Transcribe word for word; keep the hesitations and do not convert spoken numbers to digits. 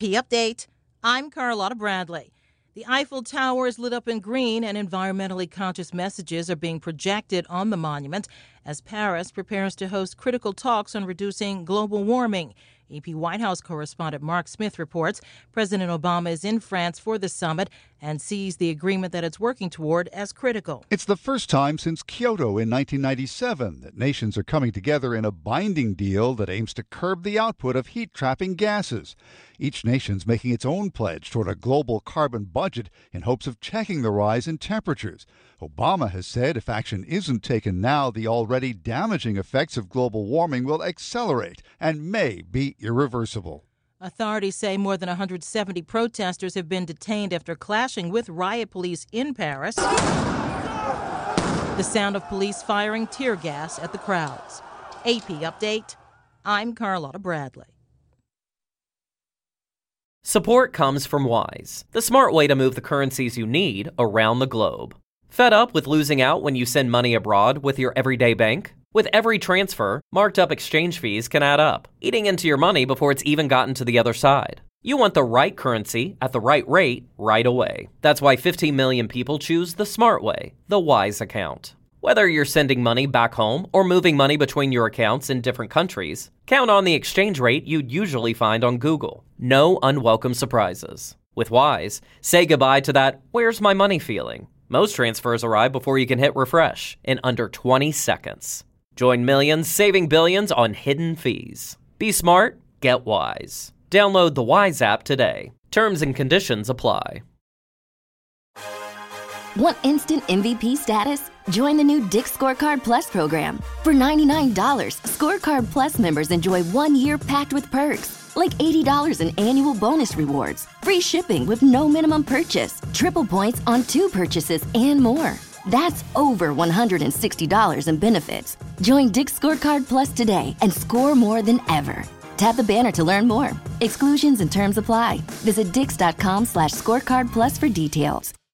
P Update. I'm Carlotta Bradley. The Eiffel Tower is lit up in green, and environmentally conscious messages are being projected on the monument as Paris prepares to host critical talks on reducing global warming. A P White House correspondent Mark Smith reports President Obama is in France for the summit and sees the agreement that it's working toward as critical. It's the first time since Kyoto in nineteen ninety-seven that nations are coming together in a binding deal that aims to curb the output of heat-trapping gases. Each nation's making its own pledge toward a global carbon budget in hopes of checking the rise in temperatures. Obama has said if action isn't taken now, the already damaging effects of global warming will accelerate and may be irreversible. Authorities say more than one hundred seventy protesters have been detained after clashing with riot police in Paris. The sound of police firing tear gas at the crowds. A P Update. I'm Carlotta Bradley. Support comes from Wise, the smart way to move the currencies you need around the globe. Fed up with losing out when you send money abroad with your everyday bank? With every transfer, marked up exchange fees can add up, eating into your money before it's even gotten to the other side. You want the right currency at the right rate right away. That's why fifteen million people choose the smart way, the Wise account. Whether you're sending money back home or moving money between your accounts in different countries, count on the exchange rate you'd usually find on Google. No unwelcome surprises. With Wise, say goodbye to that "where's my money" feeling. Most transfers arrive before you can hit refresh in under twenty seconds. Join millions saving billions on hidden fees. Be smart, get Wise. Download the Wise app today. Terms and conditions apply. Want instant M V P status? Join the new Dick's Scorecard Plus program. For ninety-nine dollars, Scorecard Plus members enjoy one year packed with perks, like eighty dollars in annual bonus rewards, free shipping with no minimum purchase, triple points on two purchases, and more. That's over one hundred sixty dollars in benefits. Join Dick's Scorecard Plus today and score more than ever. Tap the banner to learn more. Exclusions and terms apply. Visit dix.com slash scorecard plus for details.